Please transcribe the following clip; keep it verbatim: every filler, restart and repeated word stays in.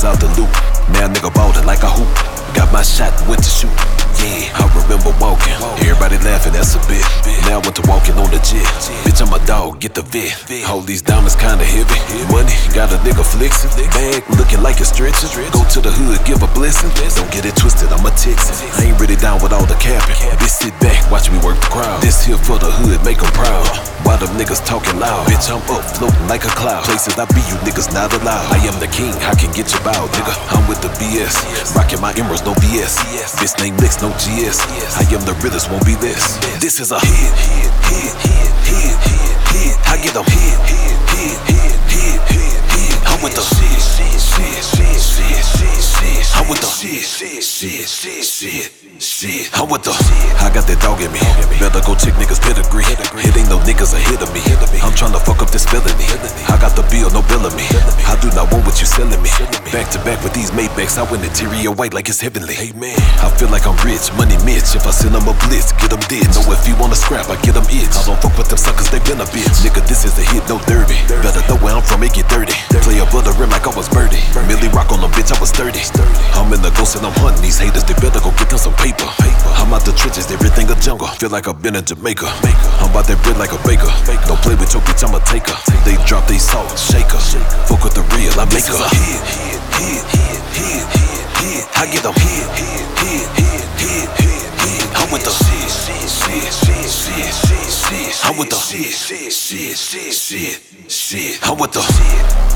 out the loop. Now nigga ballin' like a hoop. Got my shot, went to shoot. Yeah, I remember walking. Everybody laughing, that's a bit. Now I went to walking on the jet. Bitch, I'm a dog, get the vet. Hold these diamonds kinda heavy. Money, got a nigga flexing. Bag looking like a stretcher. Go to the hood, give a blessing. Don't get it twisted, I'm a Texan. I ain't really down with all the capping. Bitch, sit back, watch me work the crowd. This here for the hood, make them proud. Why them niggas talking loud? Bitch, I'm up, floating like a cloud. Places I be, you niggas not allowed. I am the king, I can get you bowed, nigga. I'm with the B S. Rocking my emeralds, no B S. Bitch name Licks, no G S. I am the realest, won't be this. This is a hit, hit, hit, hit, hit, hit, hit. I get them hit, hit, hit, hit, hit, hit, hit. I'm with the shit, shit, shit, shit, shit, shit, shit. I'm with the shit, shit, shit, shit, shit, shit. I'm with the I got that dog in me. Better go check niggas' pedigree. It ain't no niggas ahead of me. I'm tryna fuck up this felony. I got the bill, no bill of me. I do not want what you selling me. Back to back with these Maybachs, I went interior white like it's heavenly. I feel like I'm rich, money Mitch. If I send them a blitz, get them dead. Know if you wanna scrap, I get them itch. I don't fuck with them suckers, they been a bitch. Nigga, this is a hit, no derby. Better know where I'm from, make it dirty. Play above the rim like I was birdie. Millie rock on them, bitch, I was thirty. I'm in the ghost and I'm hunting these haters, they better go get them some paper. I'm out the trenches, everything a jungle. Feel like I've been in Jamaica. I'm about that bread like a baker. Don't play with your bitch, I'm a taker. They drop they salt, shaker. Fuck with the real, I make her. Hit, hit, hit, hit, hit, hit, hit. I get them hit, hit, hit, hit, hit, hit, hit. I'm with the shit, shit, shit, shit, shit, shit, shit. I'm with the shit, shit, shit, shit, shit, shit. I'm with the shit.